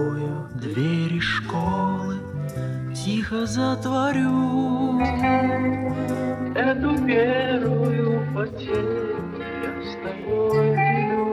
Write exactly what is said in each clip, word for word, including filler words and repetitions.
закрою двери школы, тихо затворю эту первую потерю, я с тобой делю.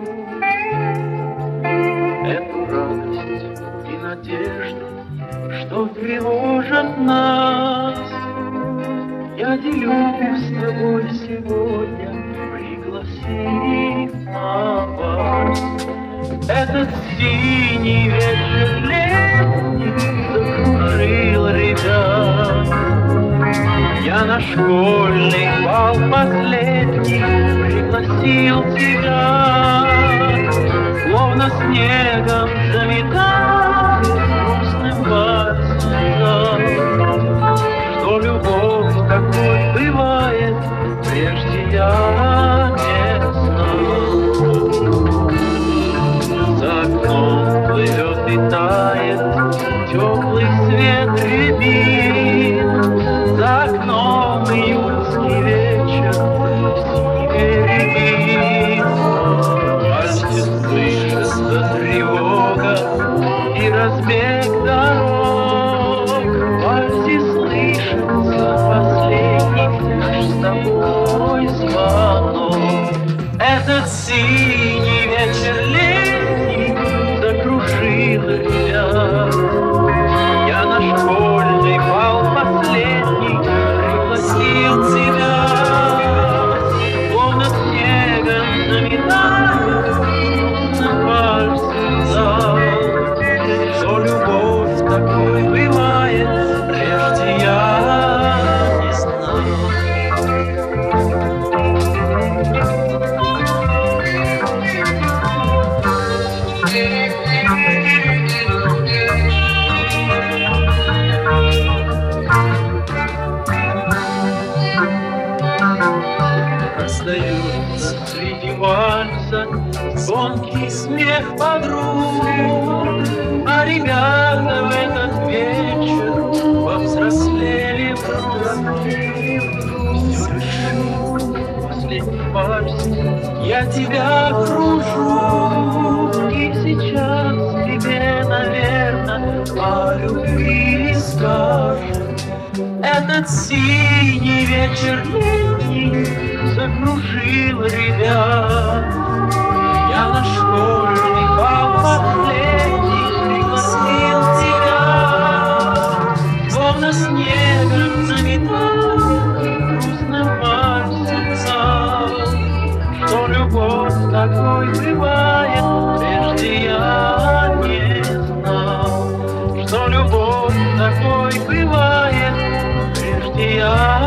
Эту радость и надежду, что тревожат нас, я делю с тобой сегодня, пригласив на вальс. Этот синий вечер летний закружил ребят. Я на школьный бал последний пригласил тебя, словно снегом заметает грустным вальсом. Что любовь такой бывает, прежде я не знал. За окном плывет и тает теплый свет рябин, за окном июльский вечер синей рябин. В вальсе слышится тревога и разбег дорог, в вальсе слышится последний наш с тобой звонок. Этот синий вечер летний закружил ребят. Я на школьный бал последний пригласил тебя, словно снегом заметая грустным вальсом зал. Что любовь такой бывает, прежде я не знал. Раздается среди вальса звонкий смех подруг, а ребята в этот вечер повзрослели вдруг. Последний вальс, я тебя кружу, и сейчас тебе, наверное, о любви скажу. Этот синий вечер летний закружил ребят. Я на школьный бал последний пригласил тебя, словно снегом заметая грустным вальсом зал. Что любовь такой бывает, прежде я не знал. Что любовь такой бывает, прежде я